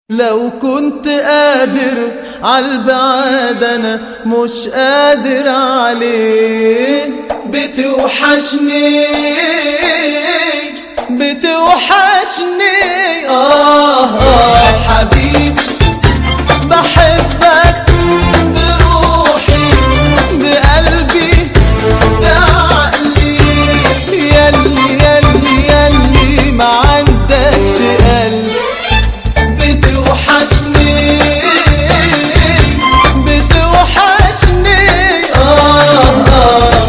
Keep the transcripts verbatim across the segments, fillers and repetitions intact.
لو كنت قادر عالبعاد انا مش قادر عليه. بتوحشني بتوحشني آه آه حبيبي، بحبك بروحي بقلبي بعقلي، ياللي ياللي ياللي ما عندكش قلب. بتوحشني بتوحشني آه آه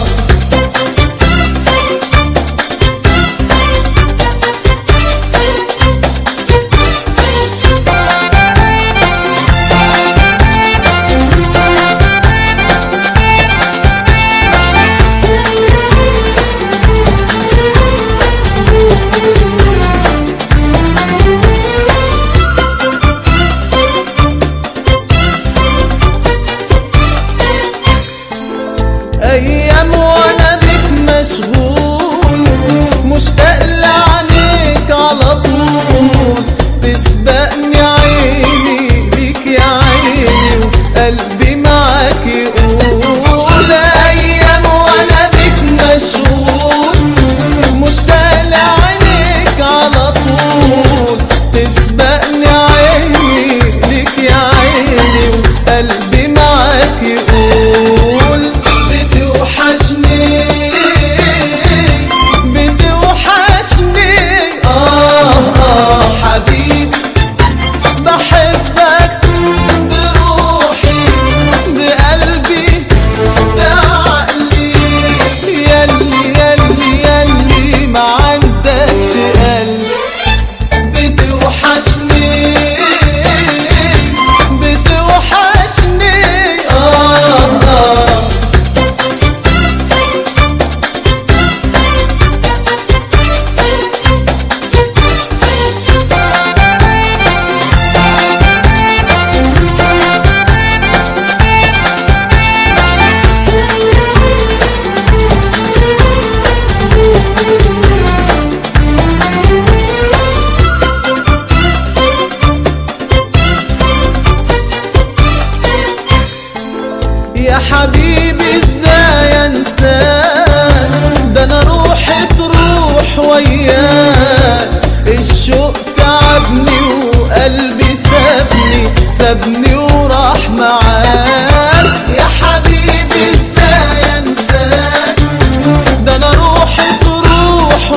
أيام وأنا بك مشغول، مشتاق لعينيك على طول، تسبقني عيني بيك يا عيني وقلبي معاك يقول. أيام وأنا بك مشغول، مشتاق لعينيك على طول، تسبقني عيني بيك يا عيني وقلبي معاك يقول. بتوحشني بتوحشني آه آه حبيبي، بحبك بروحي بقلبي بعقلي، ياللي ياللي ياللي ما عندكش قلب. بتوحشني بتوحشني آه آه يا حبيبي ازاي انساك، ده انا روحي تروح وياك. الشوق تعبني وقلبي سابني سابني وراح معاك. يا حبيبي ازاي انساك، ده انا روحي تروح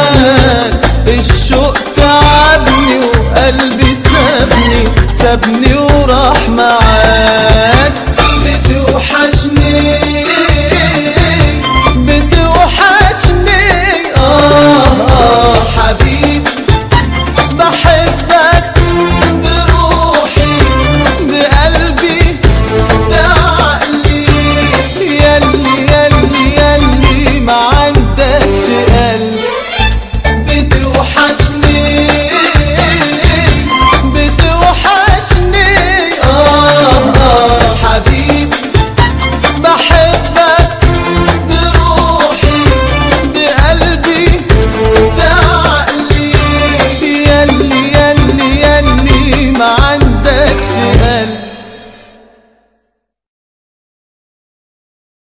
وياك. الشوق تعبني وقلبي سابني سابني